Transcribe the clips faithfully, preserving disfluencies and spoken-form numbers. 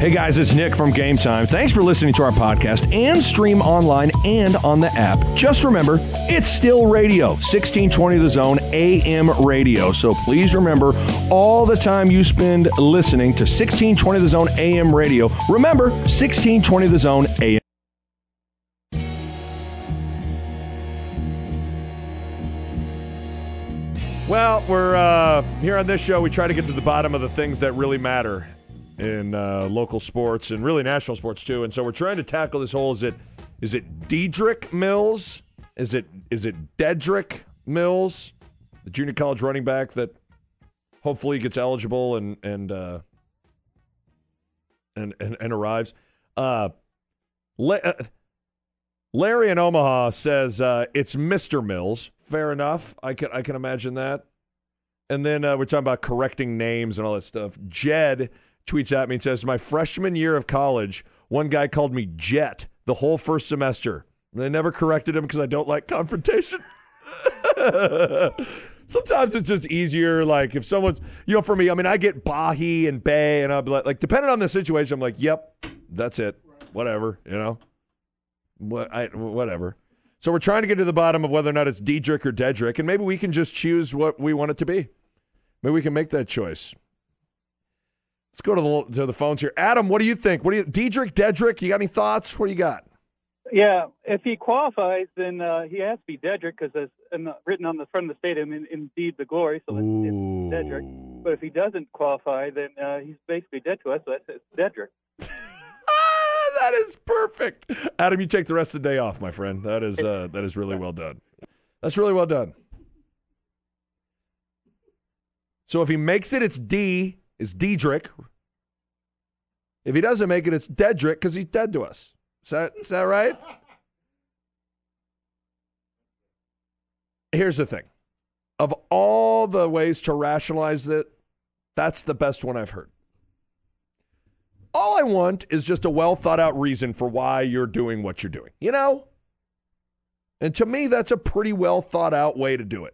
Hey guys, it's Nick from Game Time. Thanks for listening to our podcast and stream online and on the app. Just remember, it's still radio, sixteen twenty The Zone A M radio. So please remember, all the time you spend listening to sixteen twenty The Zone A M radio, remember sixteen twenty The Zone A M. Well, we're uh, here on this show. We try to get to the bottom of the things that really matter in uh, local sports and really national sports too. And so we're trying to tackle this whole, is it is it Dedrick Mills? Is it is it Dedrick Mills, the junior college running back that hopefully gets eligible and and uh, and, and and arrives? Uh, La- uh, Larry in Omaha says uh, it's Mister Mills. Fair enough. I can I can imagine that. And then uh, we're talking about correcting names and all that stuff. Jed tweets at me and says, my freshman year of college, one guy called me Jet the whole first semester. And I never corrected him because I don't like confrontation. Sometimes it's just easier, like if someone's, you know, for me, I mean, I get Bahi and Bay, and I'll be like, like, depending on the situation, I'm like, yep, that's it. Whatever, you know? What, I, whatever. So we're trying to get to the bottom of whether or not it's Dedrick or Dedrick, and maybe we can just choose what we want it to be. Maybe we can make that choice. Let's go to the to the phones here. Adam, what do you think? What do you, Dedrick, Dedrick? You got any thoughts? What do you got? Yeah, if he qualifies, then uh, he has to be Dedrick because it's in the, written on the front of the stadium, in, indeed the glory. So it's, it's Dedrick. But if he doesn't qualify, then uh, he's basically dead to us. So that's it's Dedrick. That is perfect. Adam, you take the rest of the day off, my friend. That is uh, that is really well done. That's really well done. So if he makes it, it's D. It's Dedrick. If he doesn't make it, it's Dedrick because he's dead to us. Is that, is that right? Here's the thing. Of all the ways to rationalize it, that's the best one I've heard. All I want is just a well-thought-out reason for why you're doing what you're doing. You know? And to me, that's a pretty well-thought-out way to do it.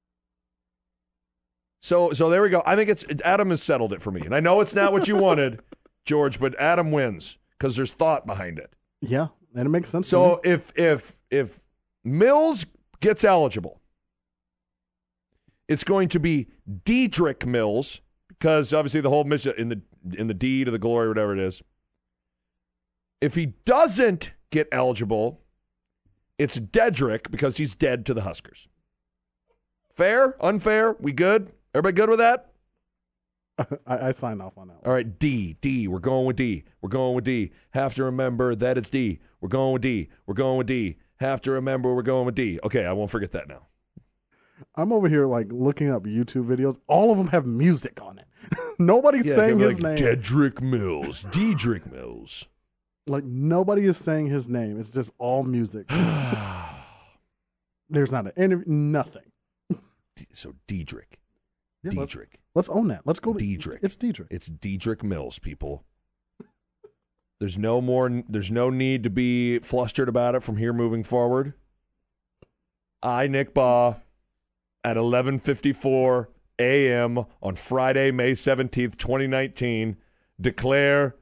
So so there we go. I think it's Adam has settled it for me. And I know it's not what you wanted, George, but Adam wins because there's thought behind it. Yeah, and it makes sense. So if if if Mills gets eligible, it's going to be Dedrick Mills because obviously the whole mission in the in the D to the glory, whatever it is. If he doesn't get eligible, it's Dedrick because he's dead to the Huskers. Fair? Unfair? We good? Everybody good with that? I, I sign off on that one. All right, D. D. We're going with D. We're going with D. Have to remember that it's D. We're going with D. We're going with D. Have to remember we're going with D. Okay, I won't forget that now. I'm over here like looking up YouTube videos. All of them have music on it. Nobody's yeah, saying his like name. Dedrick Mills. Dedrick Mills. Like nobody is saying his name. It's just all music. There's not an interview, nothing. So Dedrick. Yeah, Dedrick. Let's, let's own that. Let's go to Dedrick. It's Dedrick. It's Dedrick Mills, people. There's no more. There's no need to be flustered about it from here moving forward. I, Nick Baugh, at eleven fifty-four a.m. on Friday, May seventeenth, twenty nineteen, declare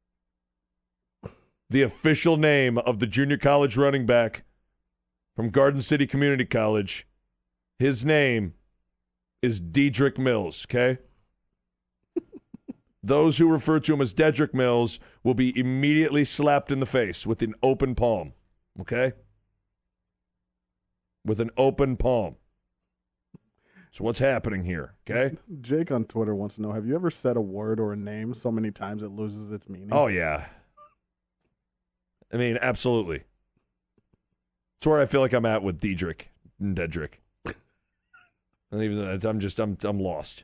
the official name of the junior college running back from Garden City Community College. His name is Dedrick Mills, okay? Those who refer to him as Dedrick Mills will be immediately slapped in the face with an open palm, okay? With an open palm. So what's happening here, okay? Jake on Twitter wants to know, have you ever said a word or a name so many times it loses its meaning? Oh, yeah. I mean, absolutely. It's where I feel like I'm at with Dedrick and Dedrick. And even though I'm just, I'm, I'm lost.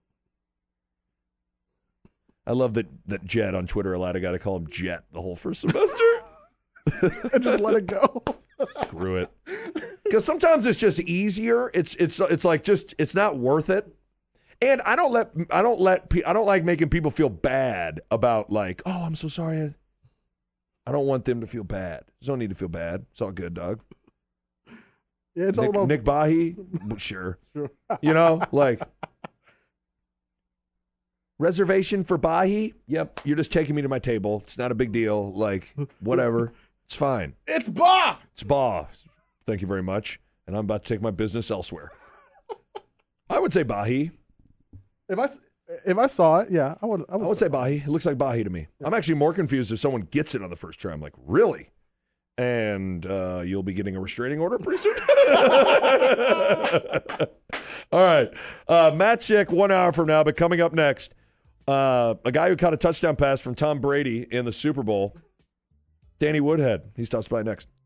I love that that Jet on Twitter allowed a guy to call him Jet the whole first semester. Just let it go. Screw it. Because sometimes it's just easier. It's it's it's like just it's not worth it. And I don't let I don't let I don't like making people feel bad about like, oh, I'm so sorry. I don't want them to feel bad. There's no need to feel bad. It's all good, dog. Yeah, it's Nick, all about Nick Bahi, sure. Sure. You know, like reservation for Bahi? Yep, you're just taking me to my table. It's not a big deal. Like, whatever. It's fine. It's Bah! It's Bah. Thank you very much. And I'm about to take my business elsewhere. I would say Bahi. If I, if I saw it, yeah, I would. I would, I would say Bahi. It looks like Bahi to me. I'm actually more confused if someone gets it on the first try. I'm like, really? And uh, you'll be getting a restraining order pretty soon. All right. Uh, Matt Schick, one hour from now, but coming up next, uh, a guy who caught a touchdown pass from Tom Brady in the Super Bowl, Danny Woodhead. He stops by next.